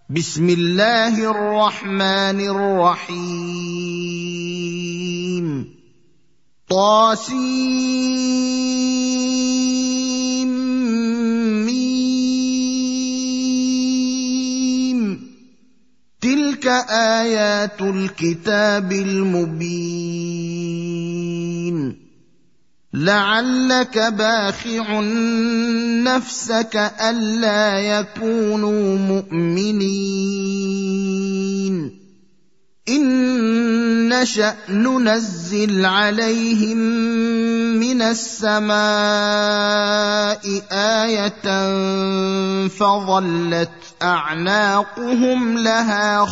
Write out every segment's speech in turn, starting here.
بسم الله الرحمن الرحيم طاسيم تلك آيات الكتاب المبين لعلك باخع نفسك ألا يكونوا مؤمنين إن نشأ ننزل عليهم من السماء آية فظلت أعناقهم لها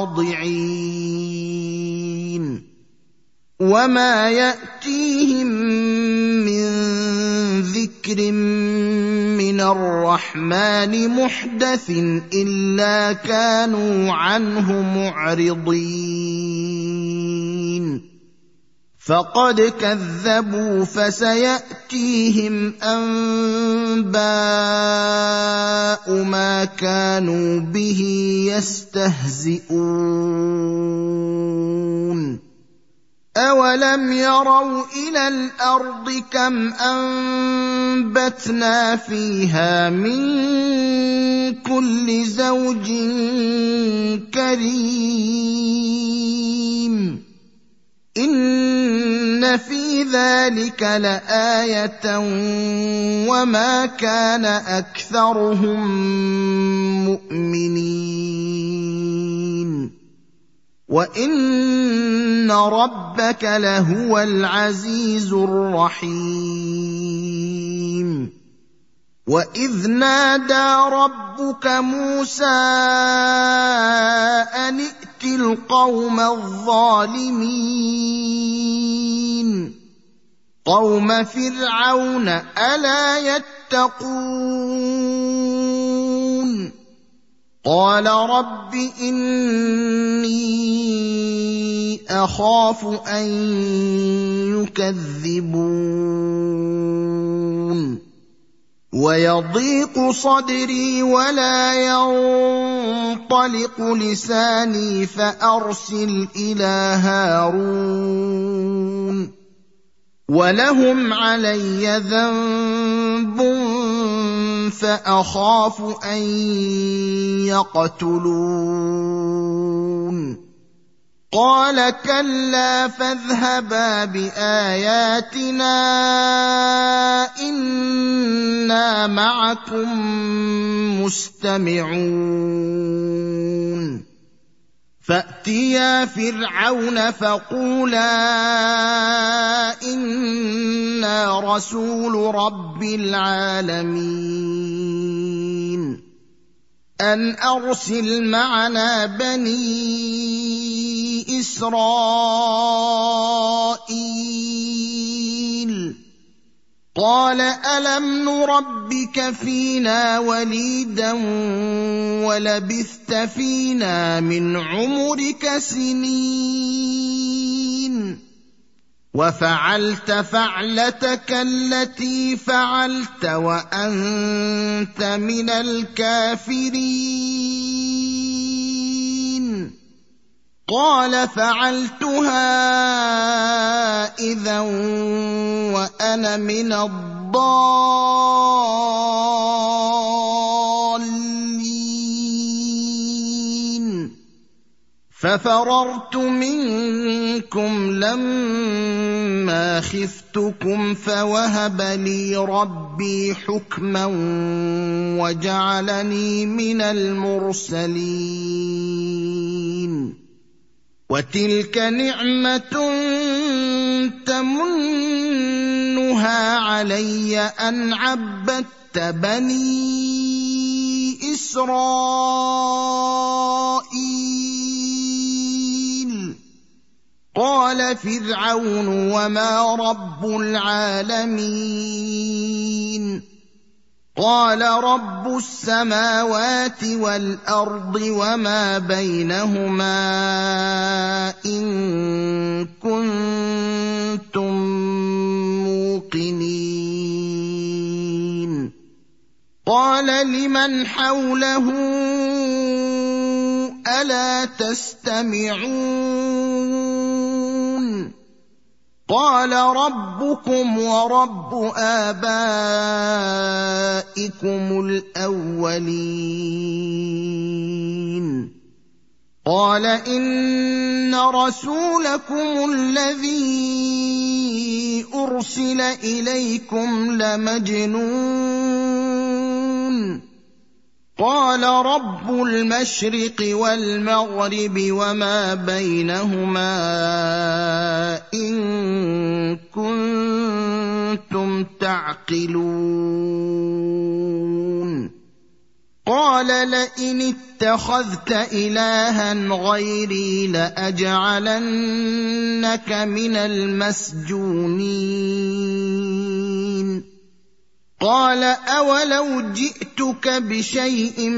خاضعين وما يأتيهم من ذكر من الرحمن محدث إلا كانوا عنه معرضين فقد كذبوا فسيأتيهم أنباء ما كانوا به يستهزئون أولم يروا إلى الأرض كم أنبتنا فيها من كل زوج كريم إن في ذلك لآية وما كان أكثرهم مؤمنين وإن ربك لهو العزيز الرحيم وإذ نادى ربك موسى أن ائت القوم الظالمين قوم فرعون ألا يتقون قال رب إني أخاف أن يكذبون ويضيق صدري ولا ينطلق لساني فأرسل إلى هارون ولهم علي ذنب فأخاف أن يقتلون قال كلا فاذهبا بآياتنا إنا معكم مستمعون فأتيا فرعون فقولا إنا رسول رب العالمين أن أرسل معنا بني إسرائيل قال ألم نربك فينا وليدا ولبثت فينا من عمرك سنين وفعلت فعلتك التي فعلت وأنت من الكافرين قال فعلتها إذا وأنا من الضالين ففررت منكم لما خفتكم فوهب لي ربي حكما وجعلني من المرسلين وتلك نعمة تمنها علي أن عبدت بني إسرائيل قال فرعون وما رب العالمين قال رب السماوات والأرض وما بينهما إن كنتم موقنين قال لمن حوله ألا تستمعون قال ربكم ورب آبائكم الأولين قال إن رسولكم الذي أرسل إليكم لمجنون قال رب المشرق والمغرب وما بينهما إن كنتم تعقلون قال لئن اتخذت إلها غيري لأجعلنك من المسجونين قال أولو جئتك بشيء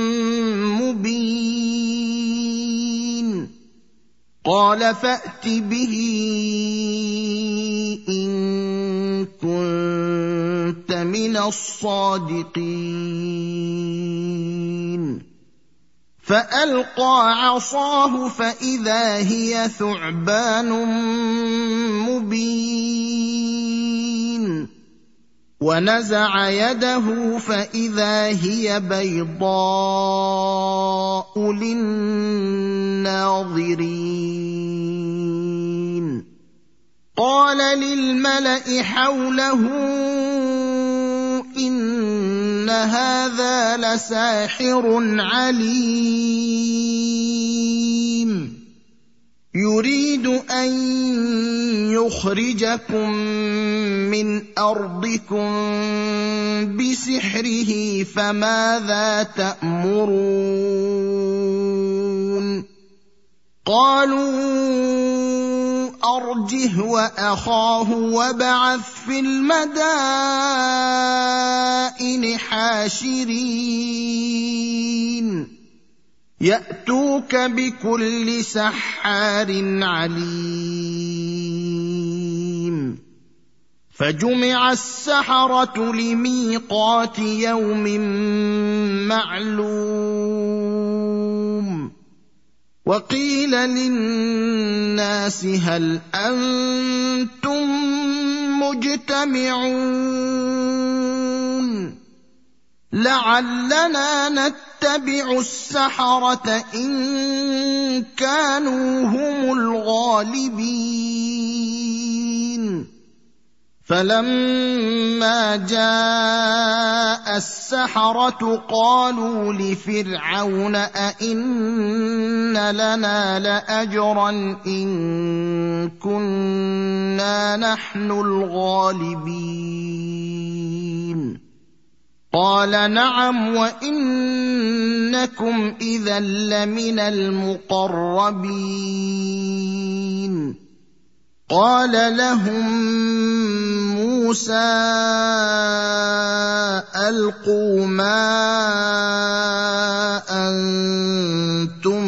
مبين قال فأت به إن كنت من الصادقين فألقى عصاه فإذا هي ثعبان مبين ونزع يده فإذا هي بيضاء للناظرين قال للملأ حوله إن هذا لساحر عليم يريد أن يخرجكم من أرضكم بسحره فماذا تأمرون قالوا أرجه وأخاه وابعث في المدائن حاشرين يأتوك بكل سحار عليم فجمع السحرة لميقات يوم معلوم وقيل للناس هل أنتم مجتمعون لعلنا نتبع السحرة إن كانوا هم الغالبين فلما جاء السحرة قالوا لفرعون أئن لنا لأجرا إن كنا نحن الغالبين قال نعم وإنكم إذا لمن المقربين قال لهم موسى ألقوا ما أنتم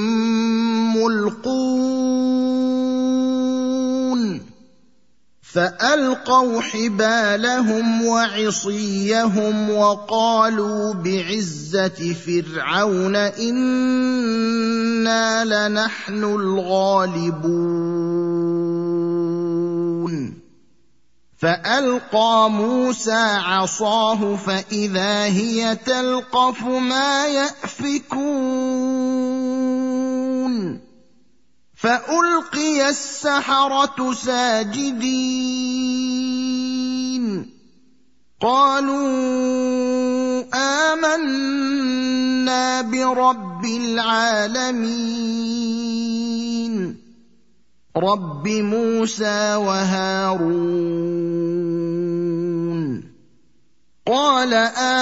ملقون فألقوا حبالهم وعصيهم وقالوا بعزة فرعون إنا لنحن الغالبون فألقى موسى عصاه فإذا هي تلقف ما يأفكون فألقي السحرة ساجدين قالوا آمنا برب العالمين رب موسى وهارون قال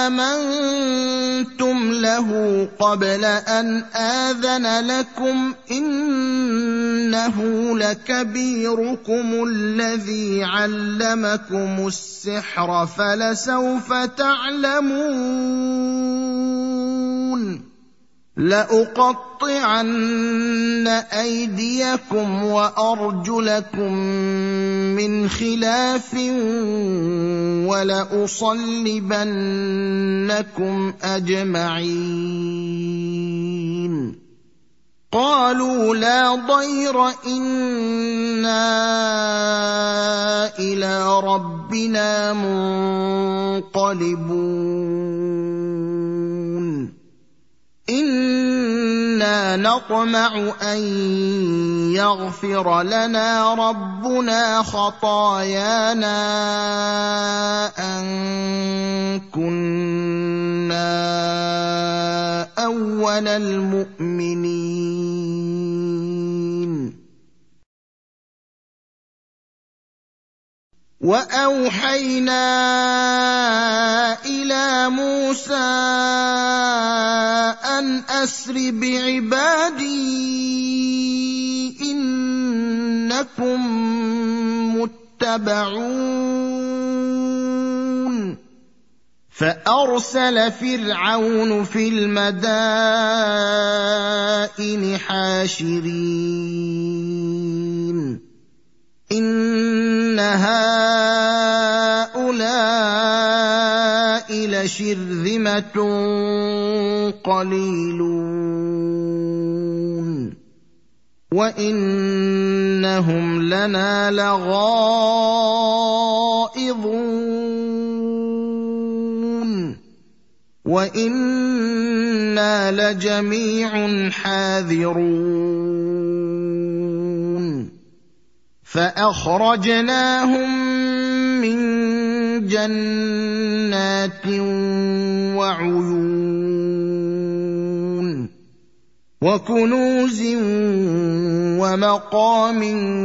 آمنتم له قبل أن آذن لكم إنه لكبيركم الذي علمكم السحر فلسوف تعلمون لأقطعن أيديكم وأرجلكم من خلاف ولأصلبنكم أجمعين قالوا لا ضير إنا إلى ربنا منقلبون إنا نطمع أن يغفر لنا ربنا خطايانا أن كنا أول المؤمنين وأوحينا إلى موسى أن أسر بعبادي إنكم متبعون فأرسل فرعون في المدائن حاشرين إن هؤلاء لشرذمة قليلون وإنهم لنا لغائظون وإنا لجميع حاذرون فأخرجناهم من جنات وعيون وكنوز ومقام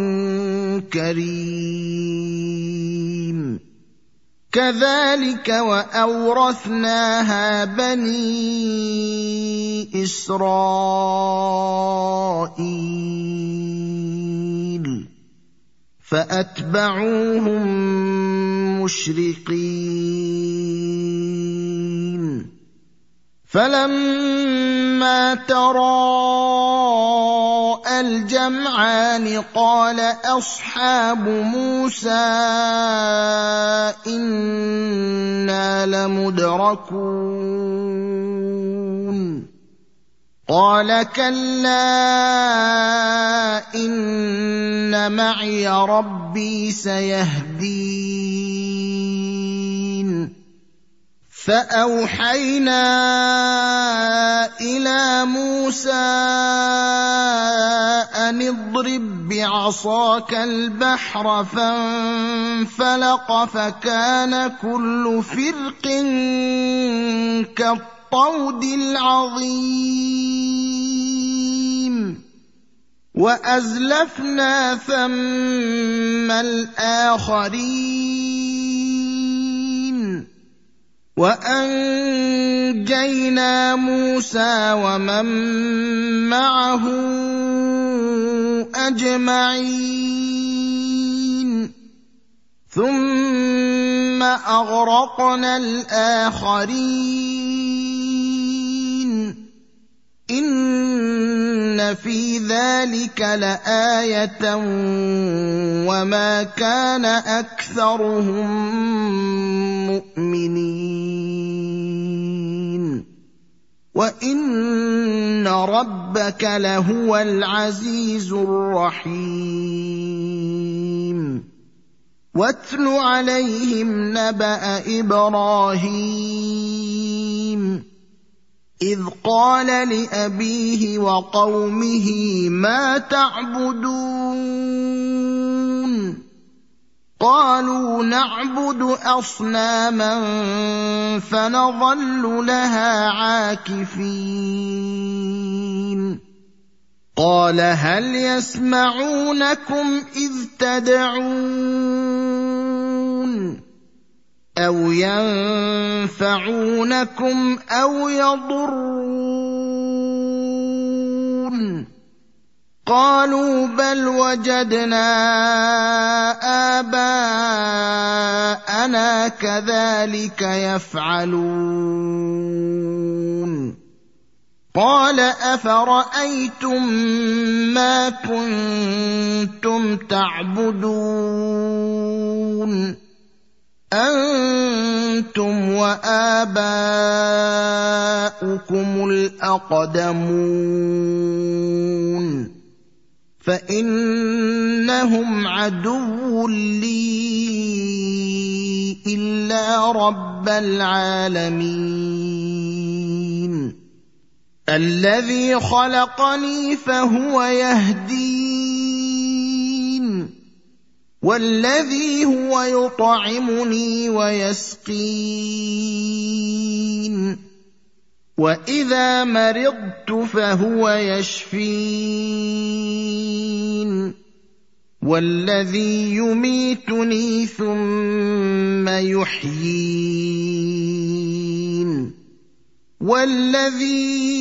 كريم كذلك وأورثناها بني إسرائيل فأتبعوهم مشرقين فلما تراءى الجمعان قال أصحاب موسى إنا لمدركون قال كلا إن معي ربي سيهدين فأوحينا إلى موسى أن اضرب بعصاك البحر فانفلق فكان كل فرق كالطود العظيم وأزلفنا ثم الآخرين وأنجينا موسى ومن معه أجمعين ثم أغرقنا الآخرين إن في ذلك لآية وما كان أكثرهم مؤمنين وإن ربك لهو العزيز الرحيم واتل عليهم نبأ إبراهيم إذ قال لأبيه وقومه ما تعبدون قالوا نعبد أصناما فنظل لها عاكفين قال هل يسمعونكم إذ تدعون أو ينفعونكم أو يضرون قالوا بل وجدنا آباءنا كذلك يفعلون قال أفرأيتم ما كنتم تعبدون أنتم وآباؤكم الأقدمون فإنهم عدو لي إلا رب العالمين الذي خلقني فهو يهدين والذي هو يطعمني ويسقين وإذا مرضت فهو يشفين والذي يميتني ثم يحيين والذي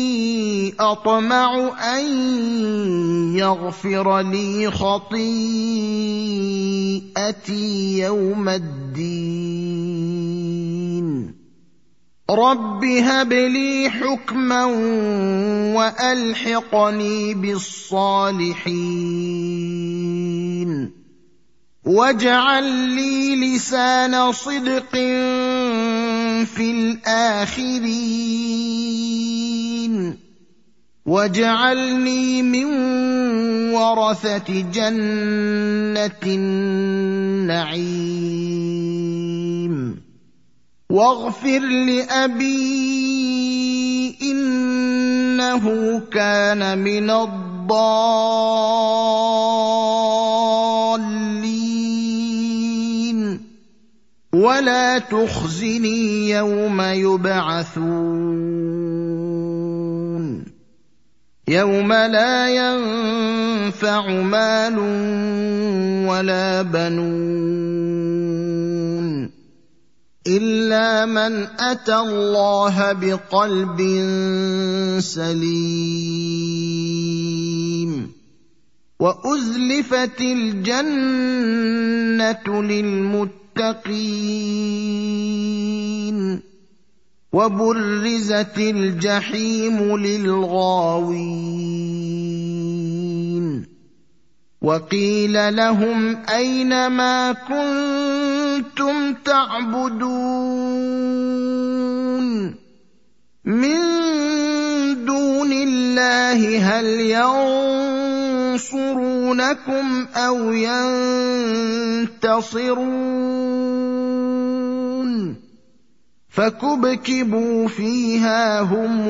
أطمع أن يغفر لي خطيئتي يوم الدين رب هب لي حكما وألحقني بالصالحين واجعل لي لسان صدق في الآخرين واجعلني من ورثة جنة النعيم واغفر لأبي إنه كان من الضالين ولا تخزني يوم يبعثون يوم لا ينفع مال ولا بنون إلا من أتى الله بقلب سليم وأزلفت الجنة للمتقين وبرزت الجحيم للغاوين وقيل لهم أين ما كنتم تعبدون من دون الله هل ينصرونكم أو ينتصرون فكبكبوا فيها هم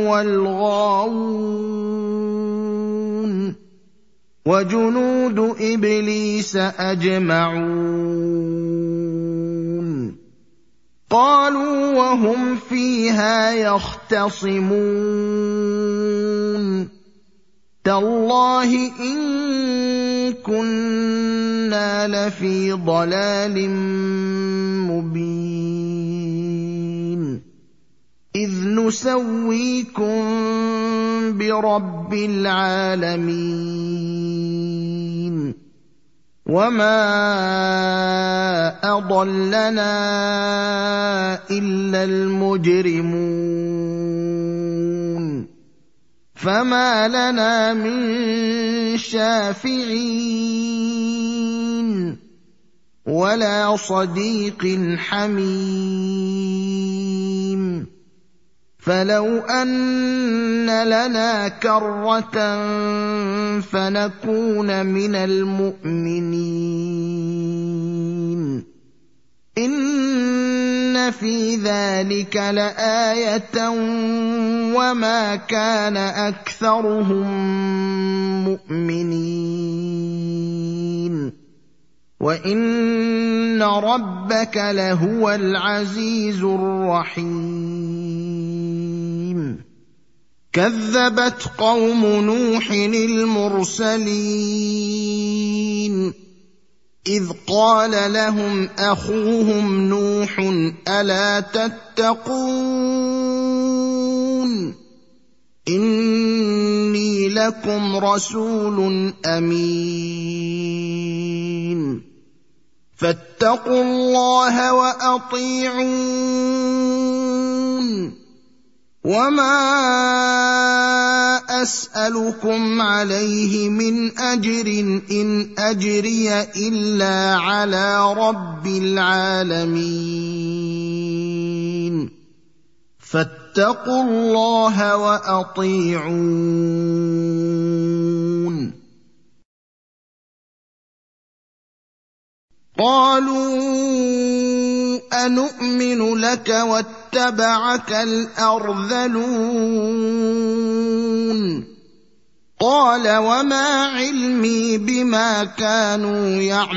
والغاوون وجنود إبليس أجمعون قالوا وهم فيها يختصمون تالله إن كنا لفي ضلال مبين إذ نسويكم برب العالمين وما أضلنا إلا المجرمون فما لنا من شافعين ولا صديق حميم فلو أن لنا كرة فنكون من المؤمنين إن في ذلك لآية وما كان أكثرهم مؤمنين وإن ربك لهو العزيز الرحيم كذبت قوم نوح المرسلين إذ قال لهم أخوهم نوح ألا تتقون إني لكم رسول أمين فاتقوا الله وأطيعون وما أسألكم عليه من أجر إن أجري إلا على رب العالمين فاتقوا الله وأطيعون قالوا أنؤمن لك واتبعك الأرذلون قال وما علمي بما كانوا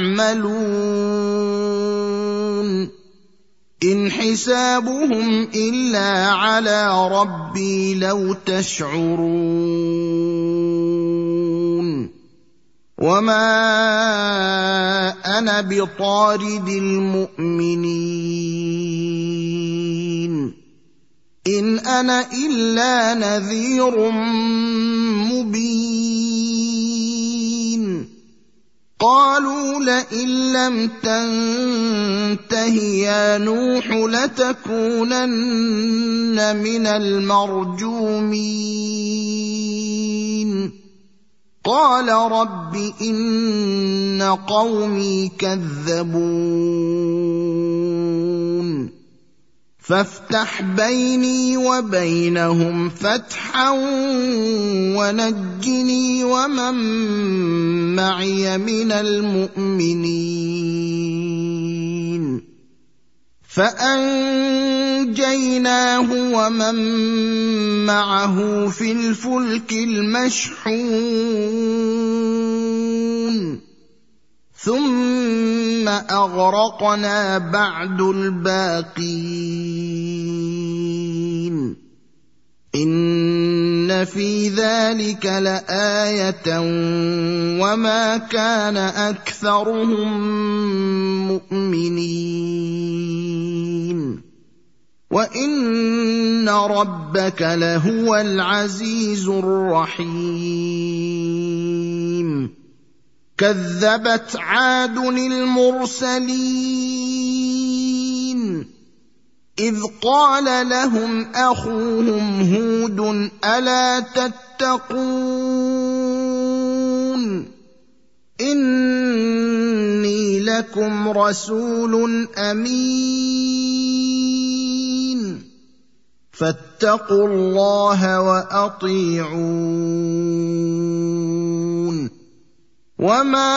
يعملون إن حسابهم إلا على ربي لو تشعرون وما أنا بطارد المؤمنين إن أنا إلا نذير مبين قالوا لئن لم تنته يا نوح لتكونن من المرجومين قال رب إن قومي كذبون فافتح بيني وبينهم فتحا ونجني ومن معي من المؤمنين فأنجيناه ومن معه في الفلك المشحون ثم أغرقنا بعد الباقين إن في ذلك لآية وما كان أكثرهم مؤمنين وإن ربك لهو العزيز الرحيم كذبت عاد المرسلين إذ قال لهم أخوهم هود ألا تتقون إني لكم رسول أمين فاتقوا الله وأطيعون وما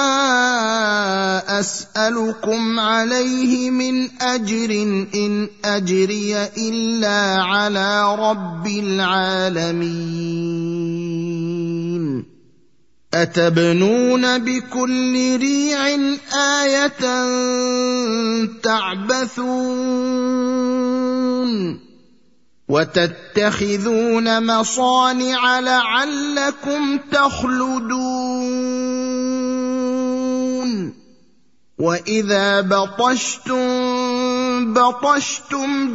أسألكم عليه من أجر إن أجري إلا على رب العالمين أتبنون بكل ريع آية تعبثون وتتخذون مصانع لعلكم تخلدون وإذا بطشتم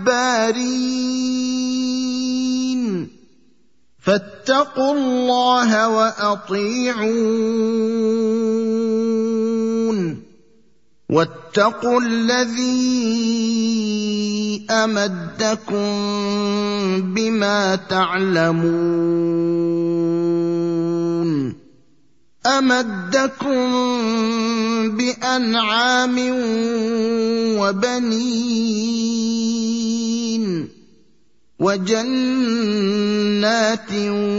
جبارين فاتقوا الله وأطيعون واتقوا الذي أمدكم بما تعلمون أمدكم بأنعام وبنين وجنات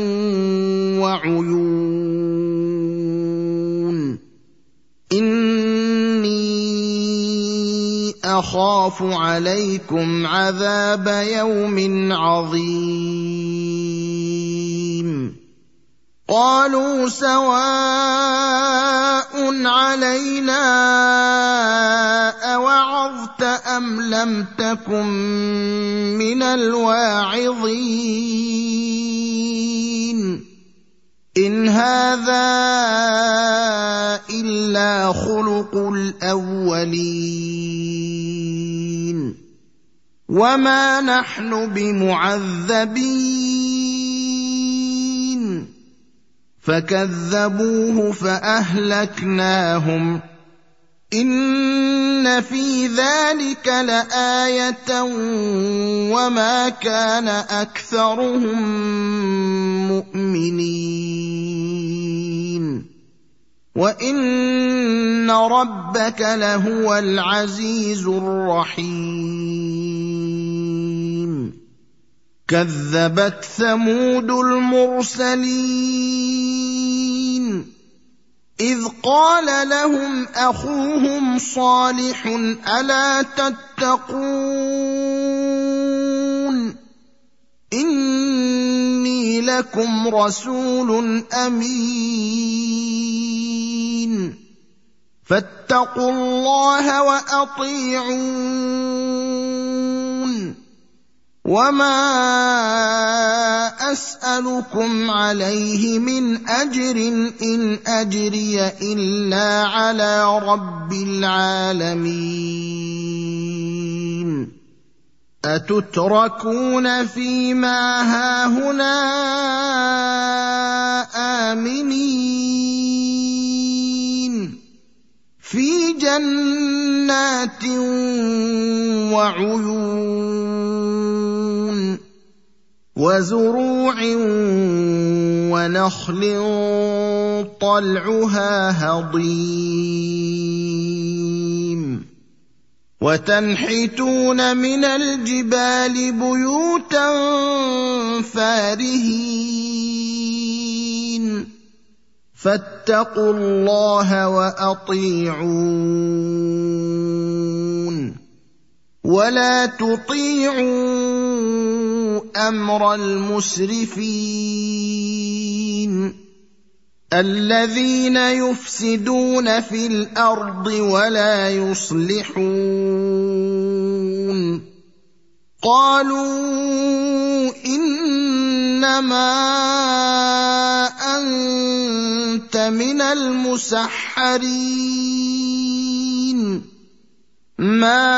وعيون إني أخاف عليكم عذاب يوم عظيم قالوا سواء علينا أوعظت أم لم تكن من الواعظين إن هذا إلا خلق الأولين وما نحن بمعذبين فكذبوه فأهلكناهم إن في ذلك لآية وما كان أكثرهم مؤمنين وإن ربك لهو العزيز الرحيم كذبت ثمود المرسلين إذ قال لهم أخوهم صالح ألا تتقون إني لكم رسول أمين فاتقوا الله وأطيعون وما أسألكم عليه من أجر إن أجري إلا على رب العالمين أتتركون فيما هاهنا آمنين في جنات وعيون وزروع ونخل طلعها هضيم وتنحتون من الجبال بيوتا فارهين فاتقوا الله وأطيعون ولا تطيعوا أمر المسرفين الذين يفسدون في الأرض ولا يصلحون قالوا إنما أنت من المسحرين ما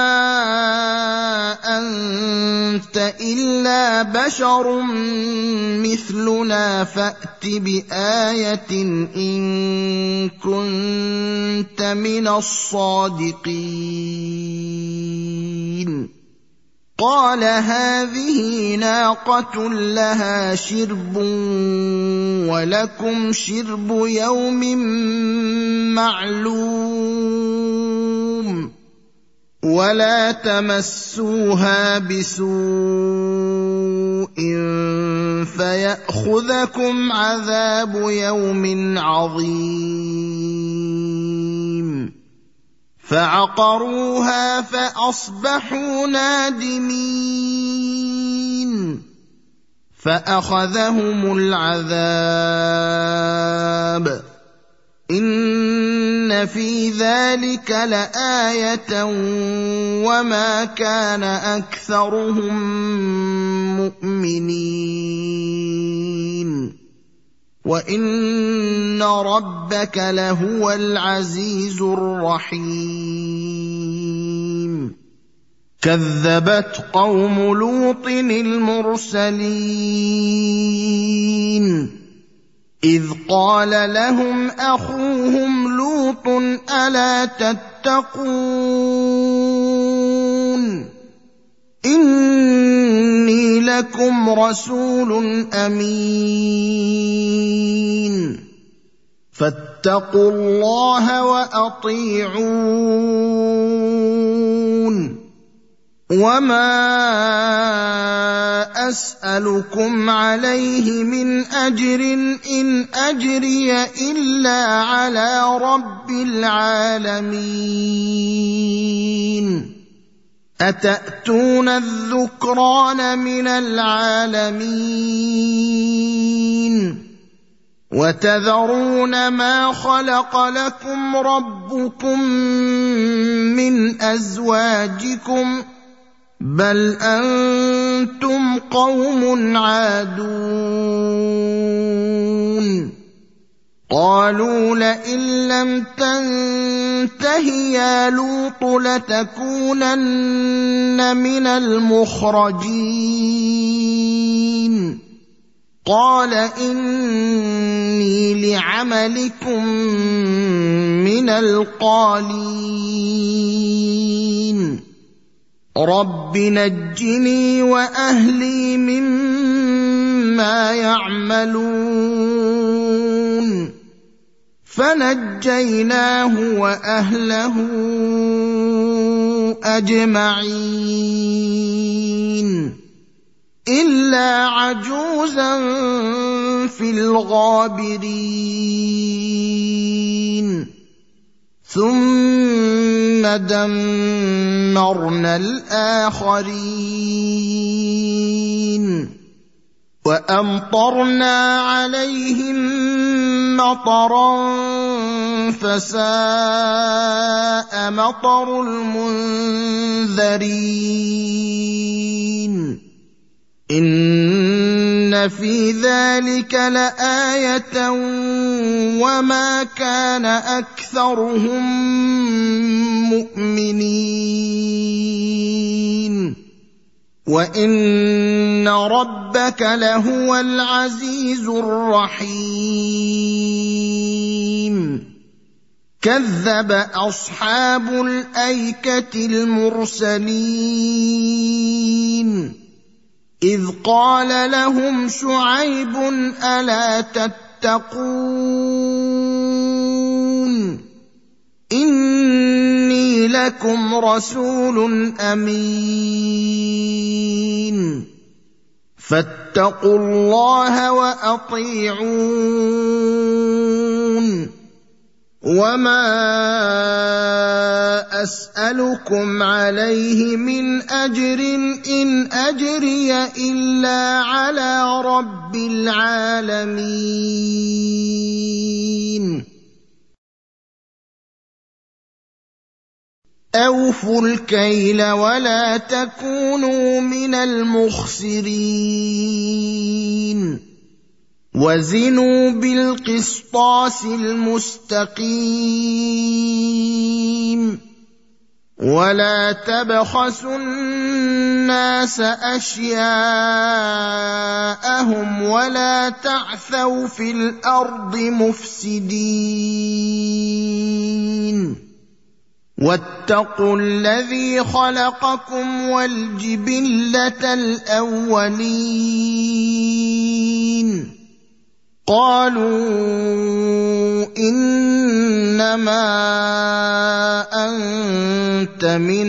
أنت إلا بشر مثلنا فأت بآية إن كنت من الصادقين قال هذه ناقة لها شرب ولكم شرب يوم معلوم ولا تمسوها بسوء فيأخذكم عذاب يوم عظيم فعقروها فأصبحوا نادمين فأخذهم العذاب إن في ذلك لآية وما كان أكثرهم مؤمنين وإن ربك لهو العزيز الرحيم كذبت قوم لوط المرسلين إذ قال لهم أخوهم لوط ألا تتقون إني لكم رسول أمين فاتقوا الله وأطيعون وما أسألكم عليه من أجر إن أجري إلا على رب العالمين أتأتون الذكران من العالمين وتذرون ما خلق لكم ربكم من أزواجكم بل أنتم قوم عادون قالوا لئن لم تنته يا لوط لتكونن من المخرجين قال إني لعملكم من القالين رب نجني وأهلي مما يعملون فنجيناه وأهله أجمعين إلا عجوزا في الغابرين ثم دمرنا الآخرين وأمطرنا عليهم مطرا فساء مطر المنذرين إن في ذلك لآية وما كان أكثرهم مؤمنين وإن ربك لهو العزيز الرحيم كذب أصحاب الأيكة المرسلين إذ قال لهم شعيب ألا تتقون إني لكم رسول أمين فاتقوا الله وأطيعون وما أسألكم عليه من أجر إن أجري إلا على رب العالمين أوفوا الكيل ولا تكونوا من المخسرين وزنوا بالقسطاس المستقيم ولا تبخسوا الناس أشياءهم ولا تعثوا في الأرض مفسدين واتقوا الذي خلقكم والجبلة الأولين قالوا إنما أنت من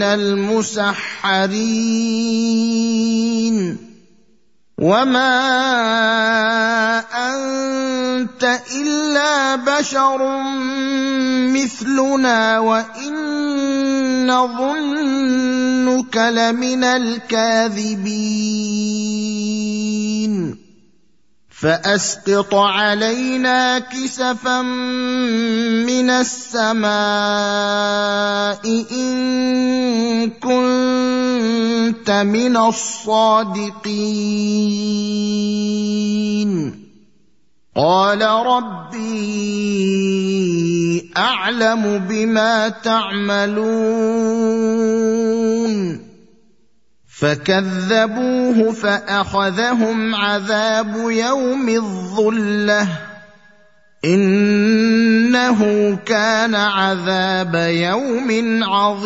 المسحرين وما أنت إلا بشر مثلنا وإن نظنك لمن الكاذبين فأسقط علينا كسفا من السماء إن كنت من الصادقين قال ربي أعلم بما تعملون فكذبوه فأخذهم عذاب يوم الظلة إنه كان عذاب يوم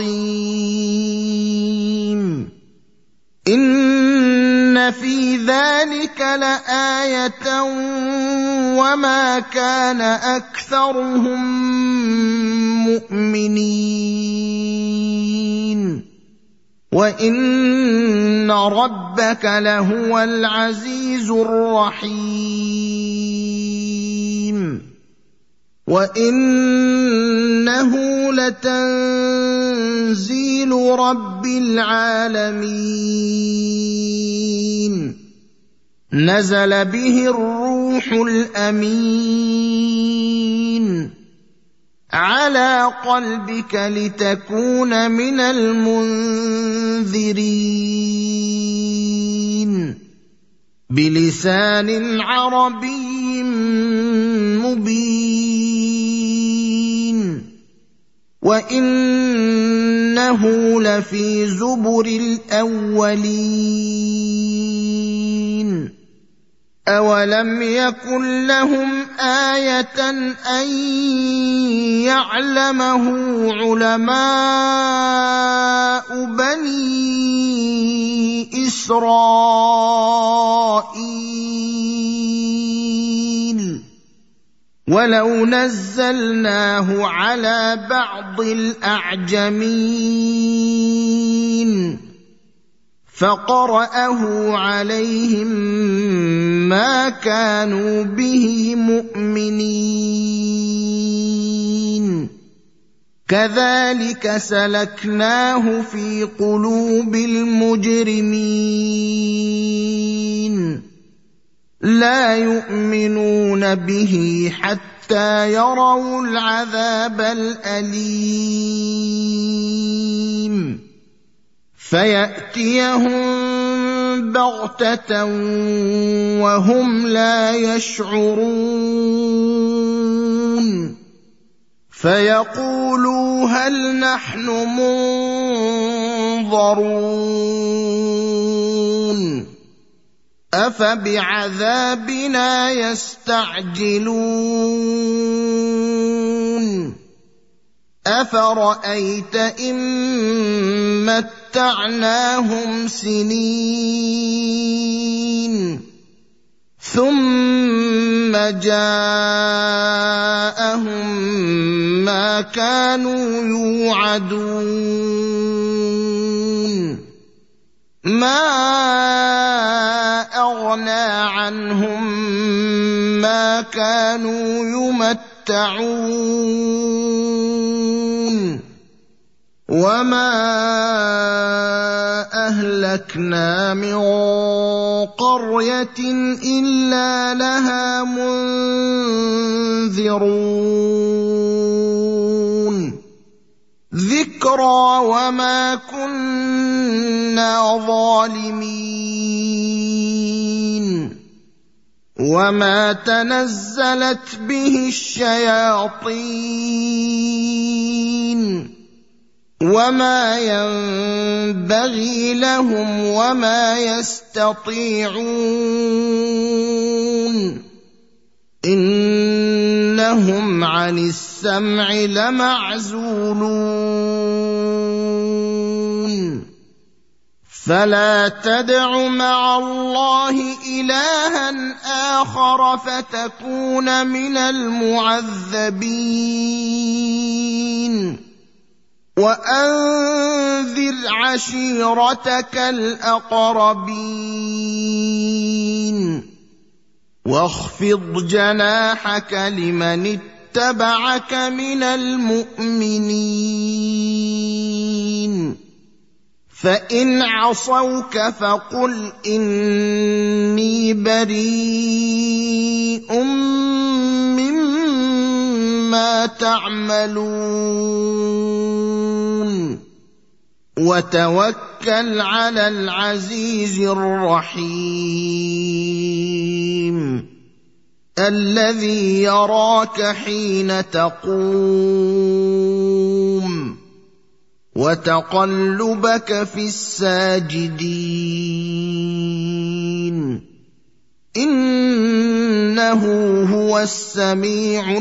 عظيم إن في ذلك لآية وما كان أكثرهم مؤمنين وإن ربك لهو العزيز الرحيم وإنه لتنزيل رب العالمين نزل به الروح الأمين على قلبك لتكون من المنذرين بلسان عربي مبين وإنه لفي زبر الأولين أولم يكن لهم آية أن يعلمه علماء بني إسرائيل ولو نزلناه على بعض الأعجمين فقرأه عليهم ما كانوا به مؤمنين كذلك سلكناه في قلوب المجرمين لا يؤمنون به حتى يروا العذاب الأليم فيأتيهم بغتة وهم لا يشعرون فيقولوا هل نحن منظرون أفبعذابنا يستعجلون أفرأيت إن متعناهم سنين ثم جاءهم ما كانوا يوعدون ما أغنى عنهم ما كانوا يمتعون وما أهلكنا من قرية إلا لها منذرون ذكرى وما كنا ظالمين وما تنزلت به الشياطين وما ينبغي لهم وما يستطيعون إنهم عن السمع لمعزولون فلا تدع مع الله إلها آخر فتكون من المعذبين وأنذر عشيرتك الأقربين واخفض جناحك لمن اتبعك من المؤمنين فإن عصوك فقل إني بريء مما تعملون وتوكل على العزيز الرحيم الذي يراك حين تقوم وتقلبك في الساجدين إنه هو السميع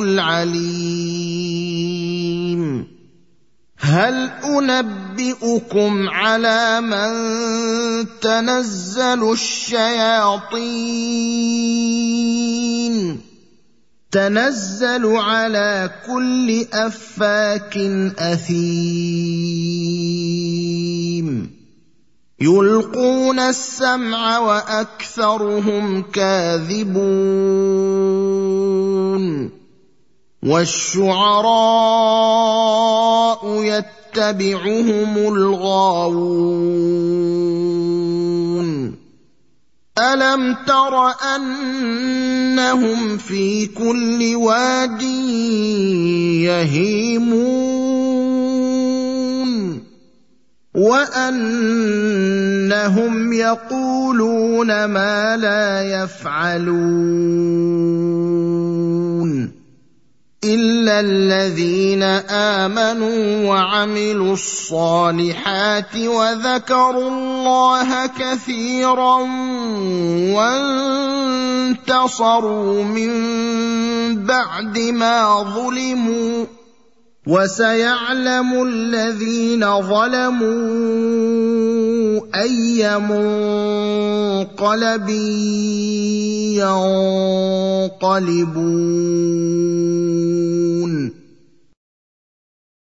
العليم هل أنبئكم على من تنزل الشياطين تنزل على كل أفاك أثيم يلقون السمع وأكثرهم كاذبون والشعراء يتبعهم الغاوون ألم تر أنهم في كل واد يهيمون وأنهم يقولون ما لا يفعلون إلا الذين آمنوا وعملوا الصالحات وذكروا الله كثيرا وانتصروا من بعد ما ظلموا وسيعلم الذين ظلموا أي منقلب ينقلبون